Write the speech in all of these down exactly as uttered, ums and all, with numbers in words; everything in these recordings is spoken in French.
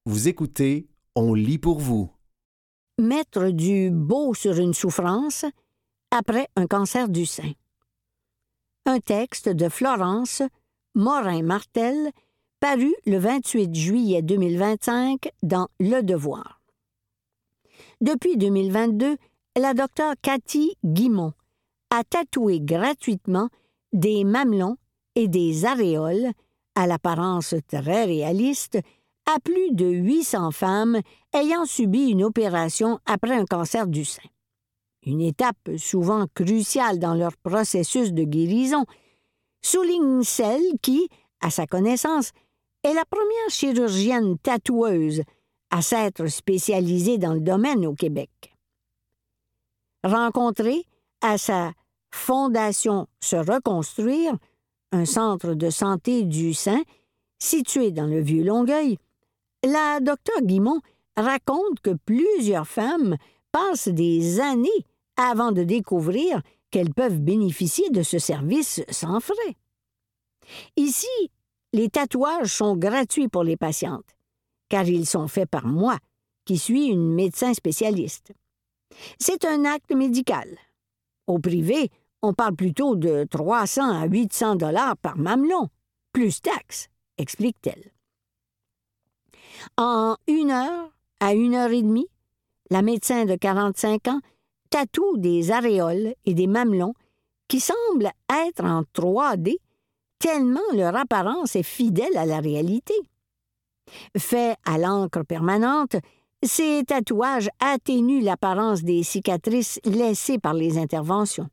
Vous écoutez, on lit pour vous. Mettre du beau sur une souffrance après un cancer du sein. Un texte de Florence Morin-Martel, paru le vingt-huit juillet deux mille vingt-cinq dans Le Devoir. Depuis deux mille vingt-deux, la docteure Cathy Guimont a tatoué gratuitement des mamelons et des aréoles, à l'apparence très réaliste, à plus de huit cents femmes ayant subi une opération après un cancer du sein. Une étape souvent cruciale dans leur processus de guérison, souligne celle qui, à sa connaissance, est la première chirurgienne tatoueuse à s'être spécialisée dans le domaine au Québec. Rencontrée à sa Fondation Se Reconstruire, un centre de santé du sein situé dans le Vieux-Longueuil, la docteure Guimont raconte que plusieurs femmes passent des années avant de découvrir qu'elles peuvent bénéficier de ce service sans frais. Ici, les tatouages sont gratuits pour les patientes, car ils sont faits par moi, qui suis une médecin spécialiste. C'est un acte médical. Au privé, on parle plutôt de trois cents à huit cents dollars par mamelon, plus taxes, explique-t-elle. En une heure à une heure et demie, la médecin de quarante-cinq ans tatoue des aréoles et des mamelons qui semblent être en trois D tellement leur apparence est fidèle à la réalité. Fait à l'encre permanente, ces tatouages atténuent l'apparence des cicatrices laissées par les interventions.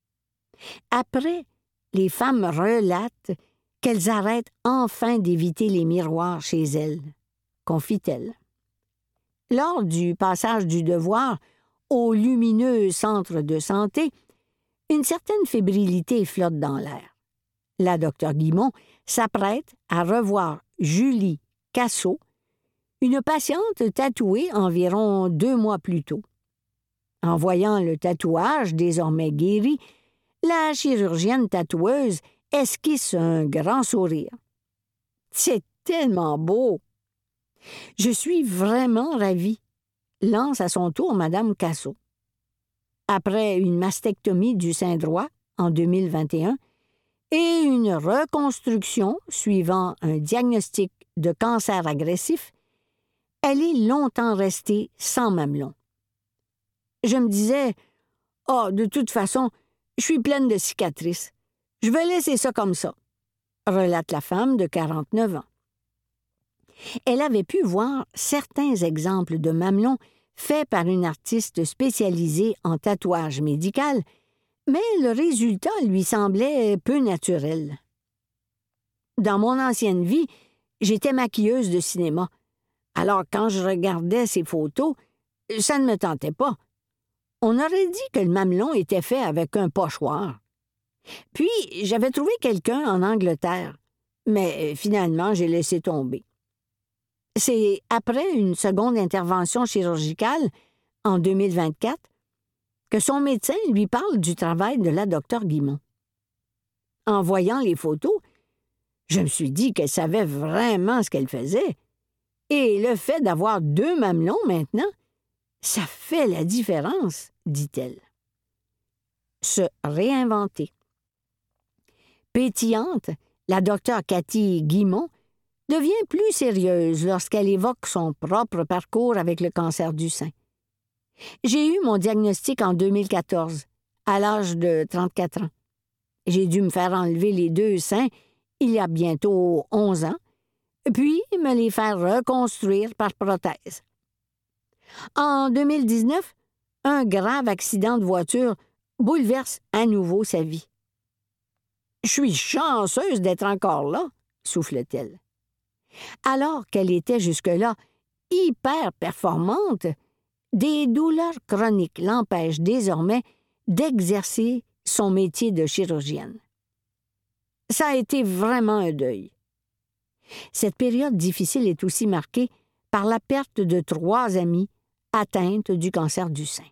Après, les femmes relatent qu'elles arrêtent enfin d'éviter les miroirs chez elles, confie-t-elle. Lors du passage du devoir au lumineux centre de santé, une certaine fébrilité flotte dans l'air. La docteure Guimont s'apprête à revoir Julie Cassot, une patiente tatouée environ deux mois plus tôt. En voyant le tatouage désormais guéri, la chirurgienne tatoueuse esquisse un grand sourire. « C'est tellement beau! » « Je suis vraiment ravie », lance à son tour Madame Cassot. Après une mastectomie du sein droit en deux mille vingt et un et une reconstruction suivant un diagnostic de cancer agressif, elle est longtemps restée sans mamelon. Je me disais, « Ah, oh, de toute façon, je suis pleine de cicatrices. Je vais laisser ça comme ça », relate la femme de quarante-neuf ans. Elle avait pu voir certains exemples de mamelons faits par une artiste spécialisée en tatouage médical, mais le résultat lui semblait peu naturel. Dans mon ancienne vie, j'étais maquilleuse de cinéma. Alors quand je regardais ces photos, ça ne me tentait pas. On aurait dit que le mamelon était fait avec un pochoir. Puis, j'avais trouvé quelqu'un en Angleterre, mais finalement, j'ai laissé tomber. C'est après une seconde intervention chirurgicale, en deux mille vingt-quatre, que son médecin lui parle du travail de la docteure Guimont. En voyant les photos, je me suis dit qu'elle savait vraiment ce qu'elle faisait. Et le fait d'avoir deux mamelons maintenant, ça fait la différence, dit-elle. Se réinventer. Pétillante, la docteure Cathy Guimont devient plus sérieuse lorsqu'elle évoque son propre parcours avec le cancer du sein. J'ai eu mon diagnostic en deux mille quatorze, à l'âge de trente-quatre ans. J'ai dû me faire enlever les deux seins il y a bientôt onze ans, puis me les faire reconstruire par prothèse. En deux mille dix-neuf, un grave accident de voiture bouleverse à nouveau sa vie. « Je suis chanceuse d'être encore là », souffle-t-elle. Alors qu'elle était jusque-là hyper performante, des douleurs chroniques l'empêchent désormais d'exercer son métier de chirurgienne. Ça a été vraiment un deuil. Cette période difficile est aussi marquée par la perte de trois amies atteintes du cancer du sein.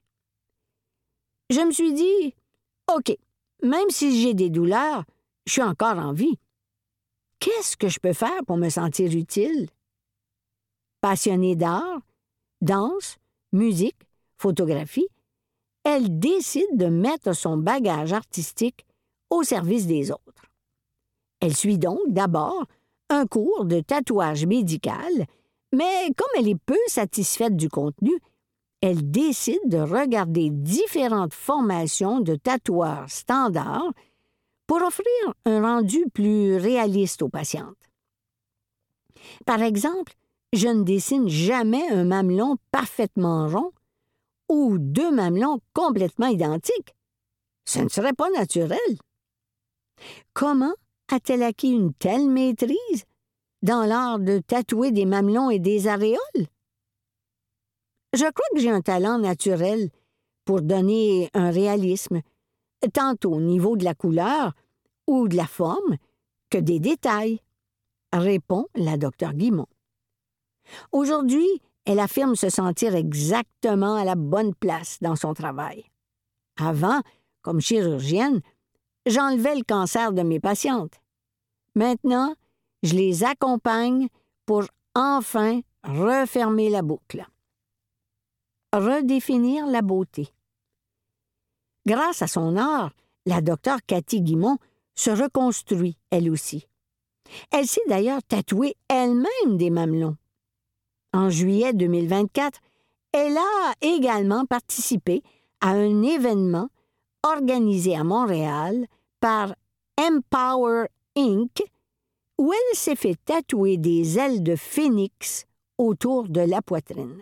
Je me suis dit, OK, même si j'ai des douleurs, je suis encore en vie. Qu'est-ce que je peux faire pour me sentir utile? Passionnée d'art, danse, musique, photographie, elle décide de mettre son bagage artistique au service des autres. Elle suit donc d'abord un cours de tatouage médical, mais comme elle est peu satisfaite du contenu, elle décide de regarder différentes formations de tatoueurs standards pour offrir un rendu plus réaliste aux patientes. Par exemple, je ne dessine jamais un mamelon parfaitement rond ou deux mamelons complètement identiques. Ce ne serait pas naturel. Comment a-t-elle acquis une telle maîtrise dans l'art de tatouer des mamelons et des aréoles? Je crois que j'ai un talent naturel pour donner un réalisme, tant au niveau de la couleur ou de la forme que des détails, répond la docteure Guimont. Aujourd'hui, elle affirme se sentir exactement à la bonne place dans son travail. Avant, comme chirurgienne, j'enlevais le cancer de mes patientes. Maintenant, je les accompagne pour enfin refermer la boucle. Redéfinir la beauté. Grâce à son art, la docteure Cathy Guimont se reconstruit, elle aussi. Elle s'est d'ailleurs tatouée elle-même des mamelons. En juillet deux mille vingt-quatre, elle a également participé à un événement organisé à Montréal par Empower Incorporated, où elle s'est fait tatouer des ailes de phénix autour de la poitrine.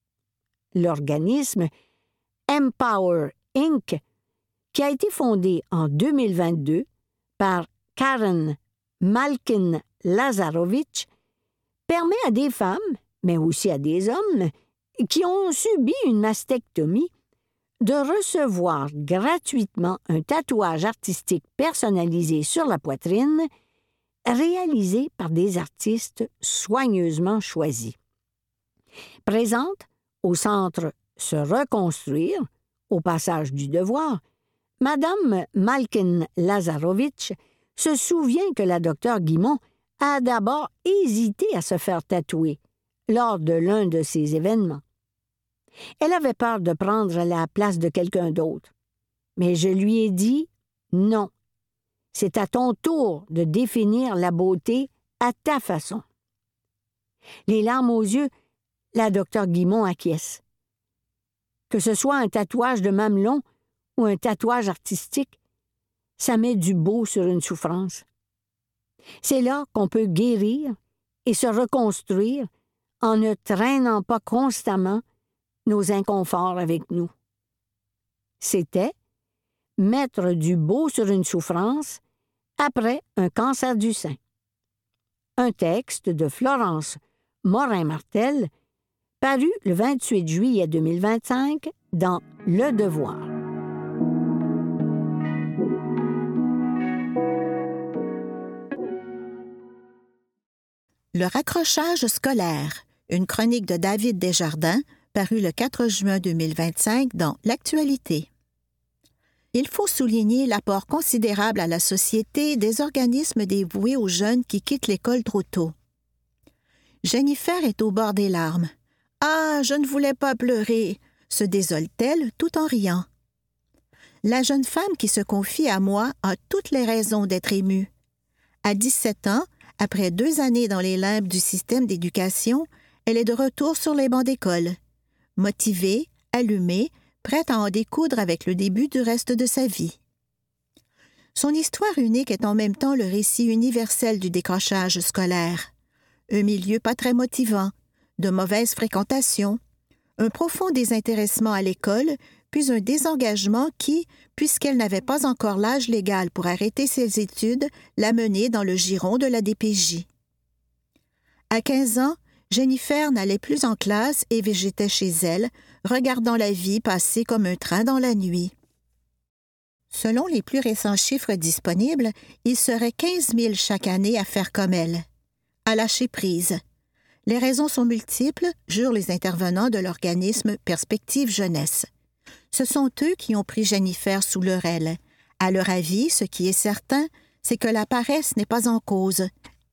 L'organisme Empower Incorporated, qui a été fondé en deux mille vingt-deux par Karen Malkin-Lazarovich, permet à des femmes, mais aussi à des hommes, qui ont subi une mastectomie, de recevoir gratuitement un tatouage artistique personnalisé sur la poitrine, réalisé par des artistes soigneusement choisis. Présente au centre Se reconstruire, au passage du devoir, Madame Malkin-Lazarovich se souvient que la docteure Guimont a d'abord hésité à se faire tatouer lors de l'un de ces événements. Elle avait peur de prendre la place de quelqu'un d'autre, mais je lui ai dit « Non, c'est à ton tour de définir la beauté à ta façon. » Les larmes aux yeux, la docteure Guimont acquiesce. Que ce soit un tatouage de mamelon ou un tatouage artistique, ça met du beau sur une souffrance. C'est là qu'on peut guérir et se reconstruire en ne traînant pas constamment nos inconforts avec nous. C'était mettre du beau sur une souffrance après un cancer du sein. Un texte de Florence Morin-Martel, paru le vingt-huit juillet deux mille vingt-cinq dans Le Devoir. Le raccrochage scolaire, une chronique de David Desjardins, parue le quatre juin deux mille vingt-cinq dans L'Actualité. Il faut souligner l'apport considérable à la société des organismes dévoués aux jeunes qui quittent l'école trop tôt. Jennifer est au bord des larmes. « Ah, je ne voulais pas pleurer !» se désole-t-elle tout en riant. La jeune femme qui se confie à moi a toutes les raisons d'être émue. À dix-sept ans, après deux années dans les limbes du système d'éducation, elle est de retour sur les bancs d'école. Motivée, allumée, prête à en découdre avec le début du reste de sa vie. Son histoire unique est en même temps le récit universel du décrochage scolaire. Un milieu pas très motivant, de mauvaise fréquentation, un profond désintéressement à l'école, puis un désengagement qui, puisqu'elle n'avait pas encore l'âge légal pour arrêter ses études, l'a menée dans le giron de la D P J. À quinze ans, Jennifer n'allait plus en classe et végétait chez elle, regardant la vie passer comme un train dans la nuit. Selon les plus récents chiffres disponibles, il serait quinze mille chaque année à faire comme elle, à lâcher prise. Les raisons sont multiples, jurent les intervenants de l'organisme Perspective Jeunesse. Ce sont eux qui ont pris Jennifer sous leur aile. À leur avis, ce qui est certain, c'est que la paresse n'est pas en cause.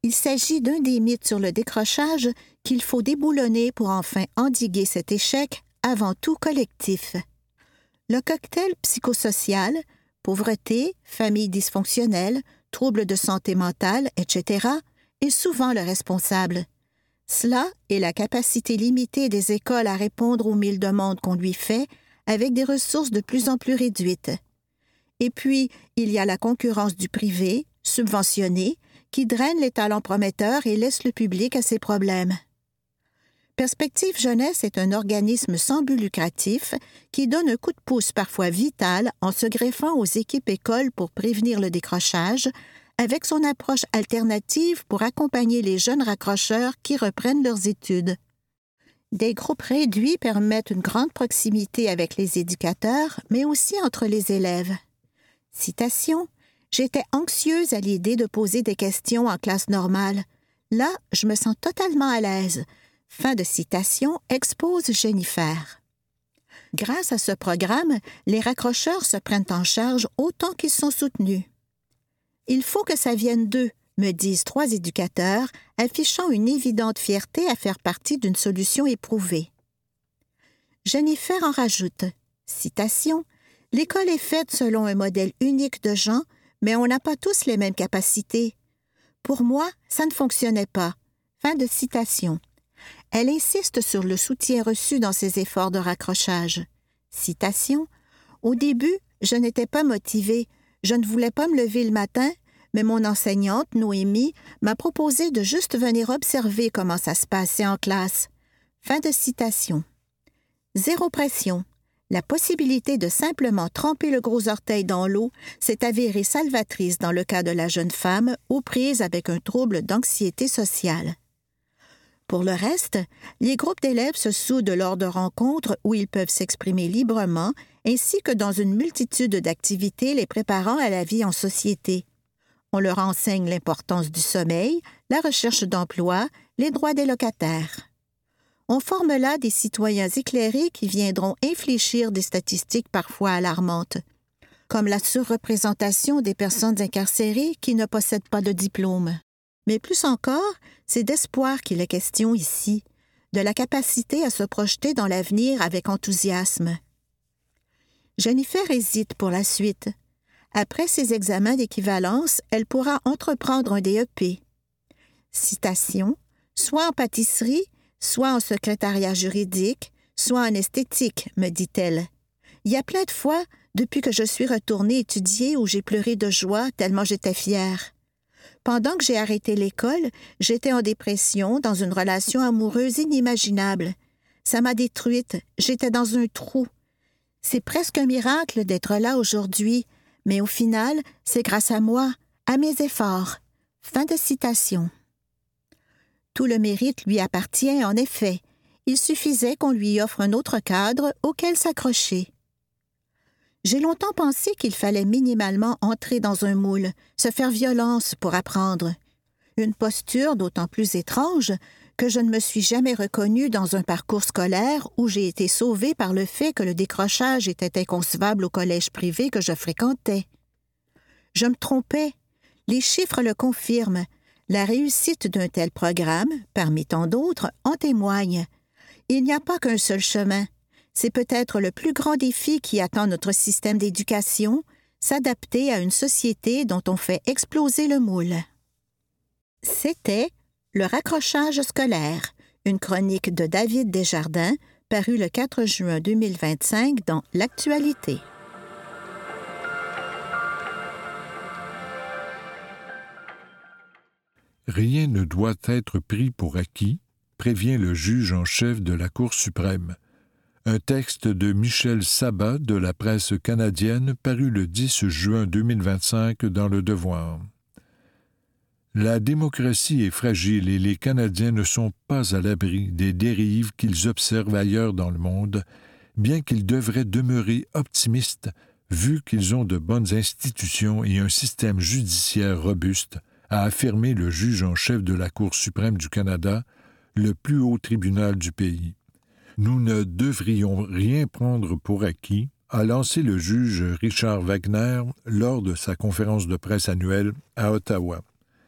Il s'agit d'un des mythes sur le décrochage qu'il faut déboulonner pour enfin endiguer cet échec, avant tout collectif. Le cocktail psychosocial, pauvreté, famille dysfonctionnelle, troubles de santé mentale, et cetera, est souvent le responsable. Cela est la capacité limitée des écoles à répondre aux mille demandes qu'on lui fait, avec des ressources de plus en plus réduites. Et puis, il y a la concurrence du privé, subventionné, qui draine les talents prometteurs et laisse le public à ses problèmes. Perspective Jeunesse est un organisme sans but lucratif qui donne un coup de pouce parfois vital en se greffant aux équipes écoles pour prévenir le décrochage, avec son approche alternative pour accompagner les jeunes raccrocheurs qui reprennent leurs études. Des groupes réduits permettent une grande proximité avec les éducateurs, mais aussi entre les élèves. Citation: « J'étais anxieuse à l'idée de poser des questions en classe normale. Là, je me sens totalement à l'aise. » Fin de citation, expose Jennifer. Grâce à ce programme, les raccrocheurs se prennent en charge autant qu'ils sont soutenus. Il faut que ça vienne d'eux, me disent trois éducateurs, affichant une évidente fierté à faire partie d'une solution éprouvée. Jennifer en rajoute, citation, « L'école est faite selon un modèle unique de gens, mais on n'a pas tous les mêmes capacités. Pour moi, ça ne fonctionnait pas. » Fin de citation. Elle insiste sur le soutien reçu dans ses efforts de raccrochage. Citation, « Au début, je n'étais pas motivée. Je ne voulais pas me lever le matin, mais mon enseignante, Noémie, m'a proposé de juste venir observer comment ça se passait en classe. » Fin de citation. Zéro pression. La possibilité de simplement tremper le gros orteil dans l'eau s'est avérée salvatrice dans le cas de la jeune femme aux prises avec un trouble d'anxiété sociale. Pour le reste, les groupes d'élèves se soudent lors de rencontres où ils peuvent s'exprimer librement, ainsi que dans une multitude d'activités les préparant à la vie en société. On leur enseigne l'importance du sommeil, la recherche d'emploi, les droits des locataires. On forme là des citoyens éclairés qui viendront infléchir des statistiques parfois alarmantes, comme la surreprésentation des personnes incarcérées qui ne possèdent pas de diplôme. Mais plus encore, c'est d'espoir qu'il est question ici, de la capacité à se projeter dans l'avenir avec enthousiasme. Jennifer hésite pour la suite. Après ses examens d'équivalence, elle pourra entreprendre un D E P. Citation, « Soit en pâtisserie, soit en secrétariat juridique, soit en esthétique, me dit-elle. Il y a plein de fois, depuis que je suis retournée étudier, où j'ai pleuré de joie tellement j'étais fière. Pendant que j'ai arrêté l'école, j'étais en dépression, dans une relation amoureuse inimaginable. Ça m'a détruite, j'étais dans un trou. C'est presque un miracle d'être là aujourd'hui, mais au final, c'est grâce à moi, à mes efforts. » Fin de citation. Tout le mérite lui appartient, en effet. Il suffisait qu'on lui offre un autre cadre auquel s'accrocher. J'ai longtemps pensé qu'il fallait minimalement entrer dans un moule, se faire violence pour apprendre. Une posture d'autant plus étrange que je ne me suis jamais reconnue dans un parcours scolaire où j'ai été sauvée par le fait que le décrochage était inconcevable au collège privé que je fréquentais. Je me trompais. Les chiffres le confirment. La réussite d'un tel programme, parmi tant d'autres, en témoigne. Il n'y a pas qu'un seul chemin. C'est peut-être le plus grand défi qui attend notre système d'éducation, s'adapter à une société dont on fait exploser le moule. C'était Le raccrochage scolaire, une chronique de David Desjardins, parue le quatre juin deux mille vingt-cinq dans L'Actualité. Rien ne doit être pris pour acquis, prévient le juge en chef de la Cour suprême. Un texte de Michel Sabat de la presse canadienne paru le dix juin deux mille vingt-cinq dans Le Devoir. La démocratie est fragile et les Canadiens ne sont pas à l'abri des dérives qu'ils observent ailleurs dans le monde, bien qu'ils devraient demeurer optimistes vu qu'ils ont de bonnes institutions et un système judiciaire robuste, a affirmé le juge en chef de la Cour suprême du Canada, le plus haut tribunal du pays. Nous ne devrions rien prendre pour acquis, a lancé le juge Richard Wagner lors de sa conférence de presse annuelle à Ottawa.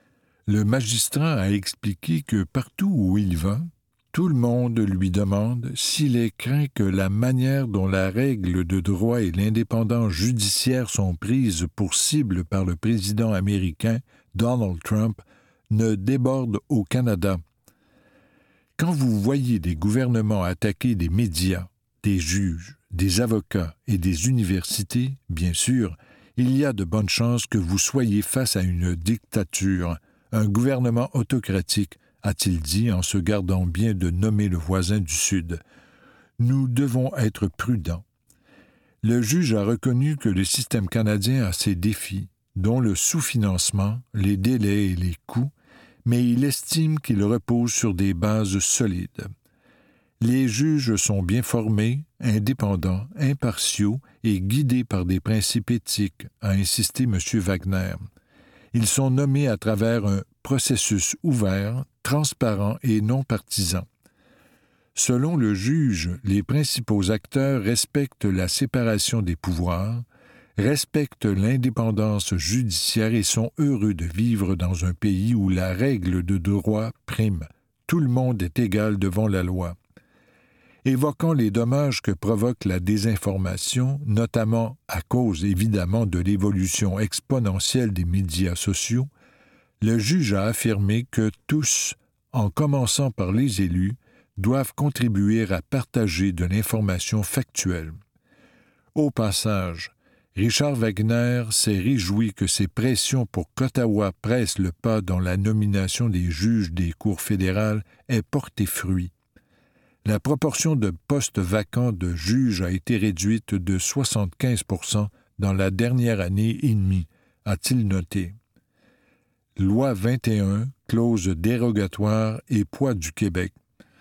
le magistrat a expliqué que partout où il va, tout le monde lui demande s'il est craint que la manière dont la règle de droit et l'indépendance judiciaire sont prises pour cible par le président américain Donald Trump ne déborde au Canada. Quand vous voyez des gouvernements attaquer des médias, des juges, des avocats et des universités, bien sûr, il y a de bonnes chances que vous soyez face à une dictature, un gouvernement autocratique, a-t-il dit en se gardant bien de nommer le voisin du Sud. Nous devons être prudents. Le juge a reconnu que le système canadien a ses défis, dont le sous-financement, les délais et les coûts, mais il estime qu'il repose sur des bases solides. Les juges sont bien formés, indépendants, impartiaux et guidés par des principes éthiques, a insisté M. Wagner. Ils sont nommés à travers un processus ouvert, transparent et non partisan. Selon le juge, les principaux acteurs respectent la séparation des pouvoirs, respectent l'indépendance judiciaire et sont heureux de vivre dans un pays où la règle de droit prime. Tout le monde est égal devant la loi. Évoquant les dommages que provoque la désinformation, notamment à cause évidemment de l'évolution exponentielle des médias sociaux, le juge a affirmé que tous, en commençant par les élus, doivent contribuer à partager de l'information factuelle. Au passage, Richard Wagner s'est réjoui que ces pressions pour qu'Ottawa presse le pas dans la nomination des juges des cours fédérales aient porté fruit. La proportion de postes vacants de juges a été réduite de soixante-quinze pour cent dans la dernière année et demie, a-t-il noté. Loi vingt et un, clause dérogatoire et poids du Québec.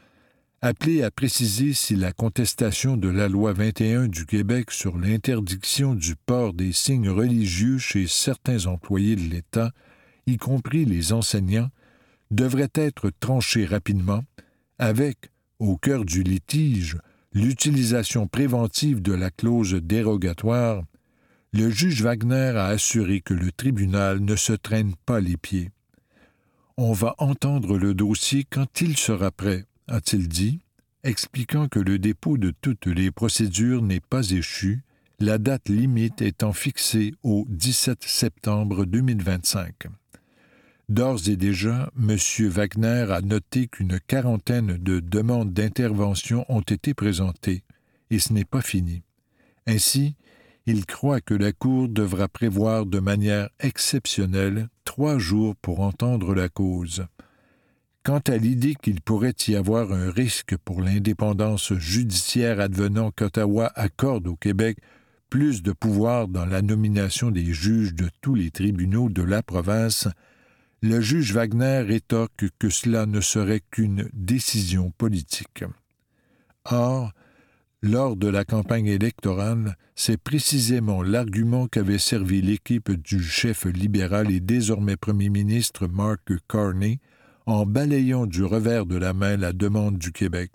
Appelé à préciser si la contestation de la loi vingt et un du Québec sur l'interdiction du port des signes religieux chez certains employés de l'État, y compris les enseignants, devrait être tranchée rapidement, avec, au cœur du litige, l'utilisation préventive de la clause dérogatoire, le juge Wagner a assuré que le tribunal ne se traîne pas les pieds. « On va entendre le dossier quand il sera prêt », a-t-il dit, expliquant que le dépôt de toutes les procédures n'est pas échu, la date limite étant fixée au dix-sept septembre deux mille vingt-cinq. D'ores et déjà, M. Wagner a noté qu'une quarantaine de demandes d'intervention ont été présentées, et ce n'est pas fini. Ainsi, il croit que la Cour devra prévoir de manière exceptionnelle trois jours pour entendre la cause. Quant à l'idée qu'il pourrait y avoir un risque pour l'indépendance judiciaire advenant qu'Ottawa accorde au Québec plus de pouvoir dans la nomination des juges de tous les tribunaux de la province, le juge Wagner rétorque que cela ne serait qu'une décision politique. Or, lors de la campagne électorale, c'est précisément l'argument qu'avait servi l'équipe du chef libéral et désormais premier ministre Mark Carney en balayant du revers de la main la demande du Québec.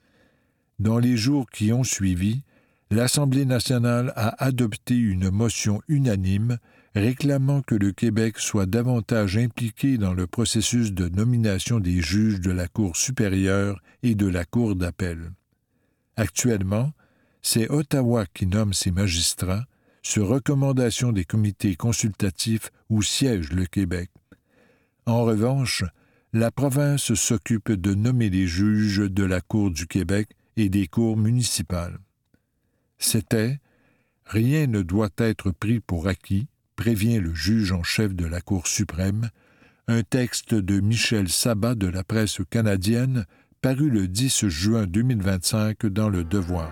Dans les jours qui ont suivi, l'Assemblée nationale a adopté une motion unanime réclamant que le Québec soit davantage impliqué dans le processus de nomination des juges de la Cour supérieure et de la Cour d'appel. Actuellement, c'est Ottawa qui nomme ses magistrats, sur recommandation des comités consultatifs où siège le Québec. En revanche, la province s'occupe de nommer les juges de la Cour du Québec et des cours municipales. C'était « Rien ne doit être pris pour acquis », prévient le juge en chef de la Cour suprême, un texte de Michel Sabat de la presse canadienne, paru le dix juin deux mille vingt-cinq dans Le Devoir.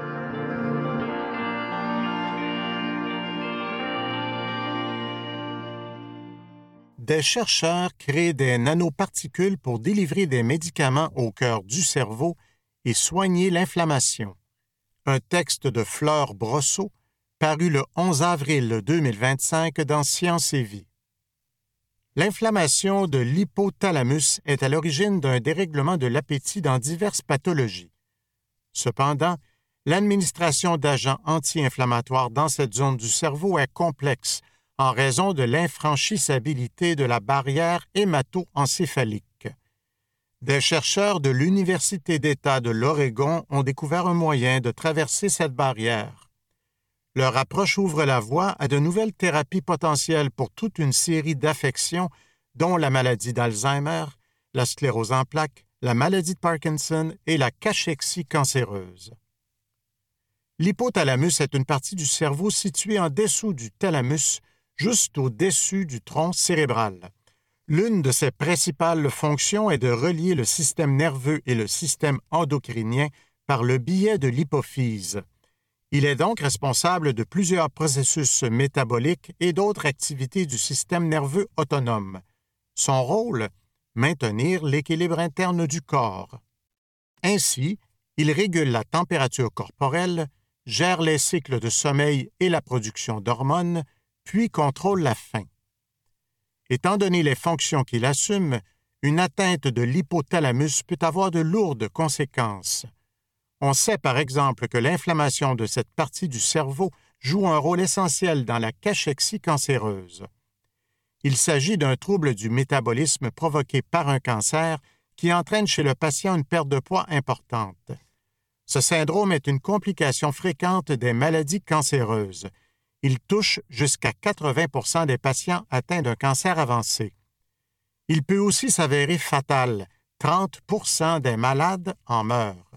Des chercheurs créent des nanoparticules pour délivrer des médicaments au cœur du cerveau et soigner l'inflammation. Un texte de Fleur Brosseau, paru le onze avril deux mille vingt-cinq dans Science et Vie. L'inflammation de l'hypothalamus est à l'origine d'un dérèglement de l'appétit dans diverses pathologies. Cependant, l'administration d'agents anti-inflammatoires dans cette zone du cerveau est complexe, en raison de l'infranchissabilité de la barrière hémato-encéphalique. Des chercheurs de l'Université d'État de l'Oregon ont découvert un moyen de traverser cette barrière. Leur approche ouvre la voie à de nouvelles thérapies potentielles pour toute une série d'affections, dont la maladie d'Alzheimer, la sclérose en plaques, la maladie de Parkinson et la cachexie cancéreuse. L'hypothalamus est une partie du cerveau située en dessous du thalamus, juste au-dessus du tronc cérébral. L'une de ses principales fonctions est de relier le système nerveux et le système endocrinien par le biais de l'hypophyse. Il est donc responsable de plusieurs processus métaboliques et d'autres activités du système nerveux autonome. Son rôle, maintenir l'équilibre interne du corps. Ainsi, il régule la température corporelle, gère les cycles de sommeil et la production d'hormones, puis contrôle la faim. Étant donné les fonctions qu'il assume, une atteinte de l'hypothalamus peut avoir de lourdes conséquences. On sait par exemple que l'inflammation de cette partie du cerveau joue un rôle essentiel dans la cachexie cancéreuse. Il s'agit d'un trouble du métabolisme provoqué par un cancer qui entraîne chez le patient une perte de poids importante. Ce syndrome est une complication fréquente des maladies cancéreuses. Il touche jusqu'à quatre-vingts pour cent des patients atteints d'un cancer avancé. Il peut aussi s'avérer fatal. trente pour cent des malades en meurent.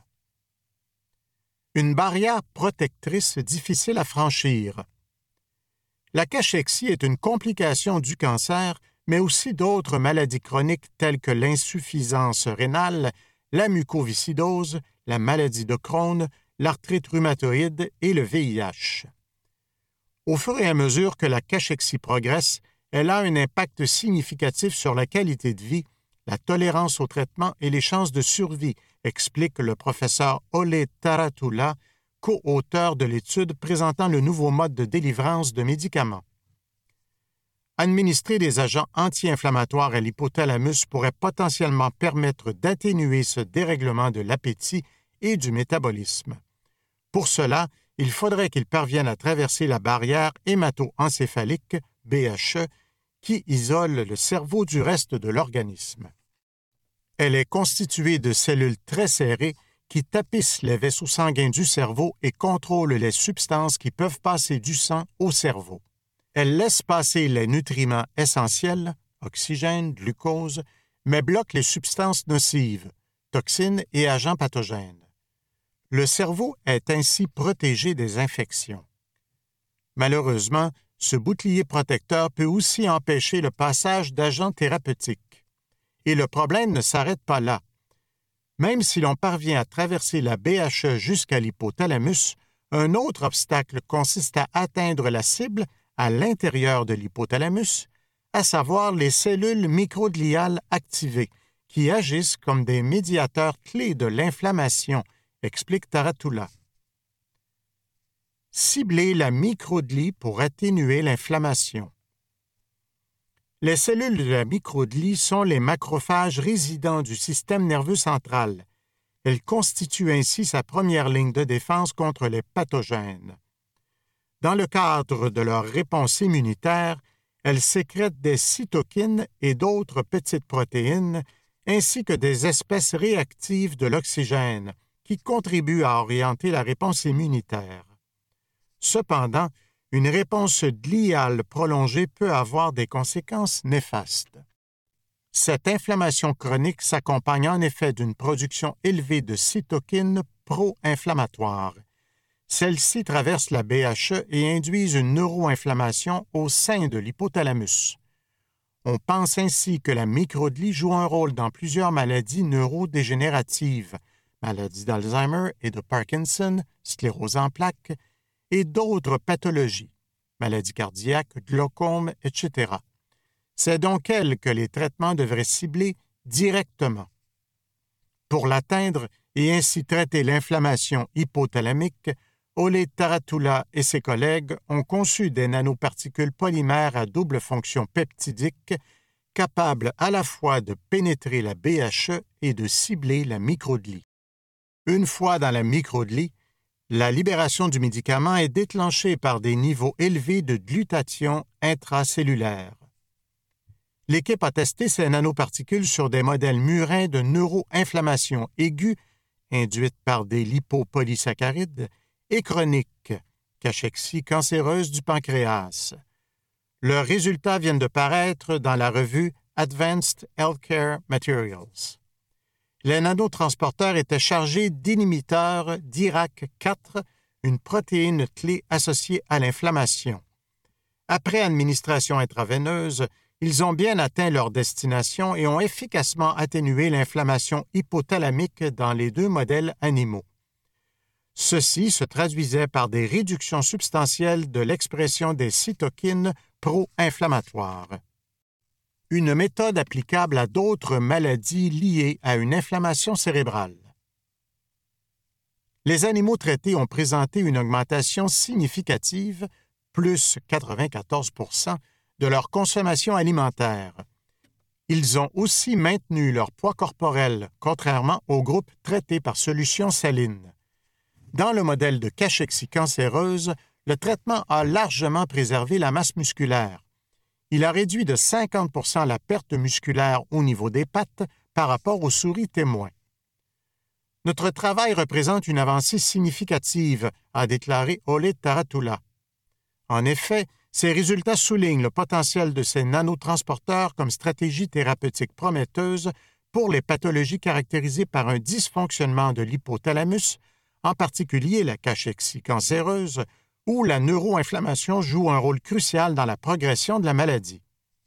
Une barrière protectrice difficile à franchir. La cachexie est une complication du cancer, mais aussi d'autres maladies chroniques telles que l'insuffisance rénale, la mucoviscidose, la maladie de Crohn, l'arthrite rhumatoïde et le V I H. Au fur et à mesure que la cachexie progresse, elle a un impact significatif sur la qualité de vie, la tolérance au traitement et les chances de survie, explique le professeur Ole Taratula, co-auteur de l'étude présentant le nouveau mode de délivrance de médicaments. Administrer des agents anti-inflammatoires à l'hypothalamus pourrait potentiellement permettre d'atténuer ce dérèglement de l'appétit et du métabolisme. Pour cela, il faudrait qu'il parvienne à traverser la barrière hémato-encéphalique, B H E, qui isole le cerveau du reste de l'organisme. Elle est constituée de cellules très serrées qui tapissent les vaisseaux sanguins du cerveau et contrôlent les substances qui peuvent passer du sang au cerveau. Elle laisse passer les nutriments essentiels, oxygène, glucose, mais bloque les substances nocives, toxines et agents pathogènes. Le cerveau est ainsi protégé des infections. Malheureusement, ce bouclier protecteur peut aussi empêcher le passage d'agents thérapeutiques. Et le problème ne s'arrête pas là. Même si l'on parvient à traverser la B H E jusqu'à l'hypothalamus, un autre obstacle consiste à atteindre la cible à l'intérieur de l'hypothalamus, à savoir les cellules microgliales activées, qui agissent comme des médiateurs clés de l'inflammation, explique Taratula. Cibler la microglie pour atténuer l'inflammation. Les cellules de la microglie sont les macrophages résidents du système nerveux central. Elles constituent ainsi sa première ligne de défense contre les pathogènes. Dans le cadre de leur réponse immunitaire, elles sécrètent des cytokines et d'autres petites protéines, ainsi que des espèces réactives de l'oxygène, qui contribuent à orienter la réponse immunitaire. Cependant, une réponse gliale prolongée peut avoir des conséquences néfastes. Cette inflammation chronique s'accompagne en effet d'une production élevée de cytokines pro-inflammatoires. Celles-ci traversent la B H E et induisent une neuroinflammation au sein de l'hypothalamus. On pense ainsi que la microglie joue un rôle dans plusieurs maladies neurodégénératives, maladies d'Alzheimer et de Parkinson, sclérose en plaques, et d'autres pathologies, maladies cardiaques, glaucome, et cetera. C'est donc elle que les traitements devraient cibler directement. Pour l'atteindre et ainsi traiter l'inflammation hypothalamique, Ole Taratula et ses collègues ont conçu des nanoparticules polymères à double fonction peptidique capables à la fois de pénétrer la B H E et de cibler la microglie. Une fois dans la microglie, La libération du médicament est déclenchée par des niveaux élevés de glutathion intracellulaire. L'équipe a testé ces nanoparticules sur des modèles murins de neuroinflammation aiguë, induite par des lipopolysaccharides, et chronique, cachexie cancéreuse du pancréas. Leurs résultats viennent de paraître dans la revue Advanced Healthcare Materials. Les nanotransporteurs étaient chargés d'inhibiteurs d'I R A C quatre, une protéine clé associée à l'inflammation. Après administration intraveineuse, ils ont bien atteint leur destination et ont efficacement atténué l'inflammation hypothalamique dans les deux modèles animaux. Ceci se traduisait par des réductions substantielles de l'expression des cytokines pro-inflammatoires. Une méthode applicable à d'autres maladies liées à une inflammation cérébrale. Les animaux traités ont présenté une augmentation significative, plus quatre-vingt-quatorze pour cent, de leur consommation alimentaire. Ils ont aussi maintenu leur poids corporel, contrairement au groupe traité par solution saline. Dans le modèle de cachexie cancéreuse, le traitement a largement préservé la masse musculaire. Il a réduit de cinquante pour cent la perte musculaire au niveau des pattes par rapport aux souris témoins. Notre travail représente une avancée significative, a déclaré Ole Taratula. En effet, ces résultats soulignent le potentiel de ces nanotransporteurs comme stratégie thérapeutique prometteuse pour les pathologies caractérisées par un dysfonctionnement de l'hypothalamus, en particulier la cachexie cancéreuse, où la neuroinflammation joue un rôle crucial dans la progression de la maladie.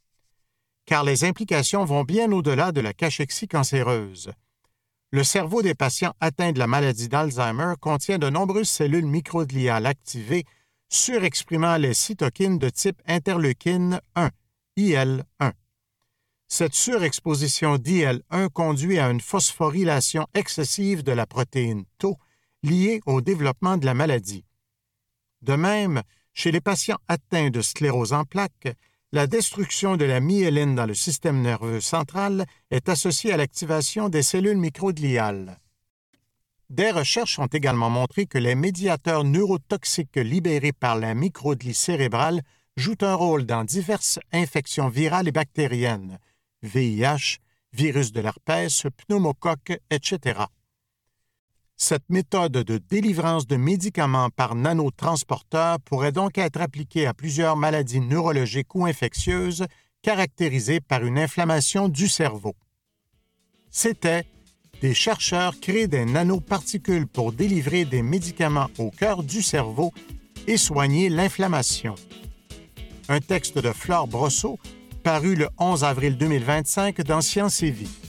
Car les implications vont bien au-delà de la cachexie cancéreuse. Le cerveau des patients atteints de la maladie d'Alzheimer contient de nombreuses cellules microgliales activées surexprimant les cytokines de type interleukine un, I L un. Cette surexposition d'I L un conduit à une phosphorylation excessive de la protéine Tau liée au développement de la maladie. De même, chez les patients atteints de sclérose en plaques, la destruction de la myéline dans le système nerveux central est associée à l'activation des cellules microgliales. Des recherches ont également montré que les médiateurs neurotoxiques libérés par la microglie cérébrale jouent un rôle dans diverses infections virales et bactériennes, V I H, virus de l'herpès, pneumocoque, et cetera. Cette méthode de délivrance de médicaments par nanotransporteur pourrait donc être appliquée à plusieurs maladies neurologiques ou infectieuses caractérisées par une inflammation du cerveau. C'était Des chercheurs créent des nanoparticules pour délivrer des médicaments au cœur du cerveau et soigner l'inflammation. Un texte de Flore Brosseau paru le onze avril deux mille vingt-cinq dans Sciences et Vie.